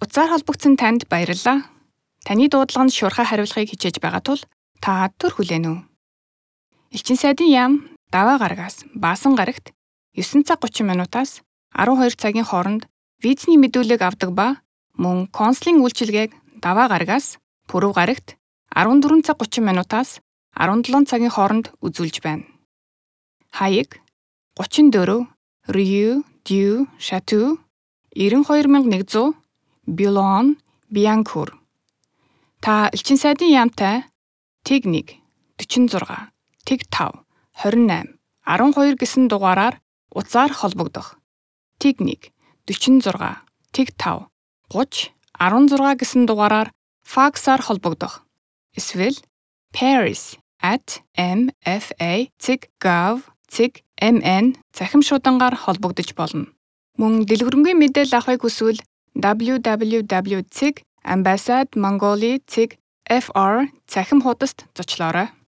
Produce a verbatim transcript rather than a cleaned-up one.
Утсаар холбогдсон танд баярлалаа. Таны дуудлаганд шуурхай хариулахыг хичээж байгаа тул та түр хүлээнэ үү? Элчин сайдын яам даваа гарагаас Баасан гарагт ёсон цаг гучин минутаас арван хоёр цагийн хооронд визний мэдүүлэг авдаг ба мөн консулын үйлчилгээг даваа гарагаас Пүрэв гарагт арван дөрвөн цаг гучин минутаас арван долоон цагийн хооронд үзүүлж байна. Хаяг гучин дөрөв Риу дю Шату найман хоёр мянга нэгдүгээр Булон Бианкур. Та элчин сайдын яамтай тэг нэг дөрвөн зураг тэг тавь двадцать восемь арван хоёр гэсэн дугаараар утсаар холбогдох. тэг нэг дөрвөн зураг тэг тавь гуравч арван зураг гэсэн дугаараар факсаар холбогдох. Эсвэл paris at m f a dot gov dot m n захим шуудангаар холбогдож болно. Мөн дэлгэрэнгүй мэдээлэл авахыг хүсвэл дабл ю дабл ю дабл ю dot ambassade mongolia dot f r захим хуудаст зочлоорой.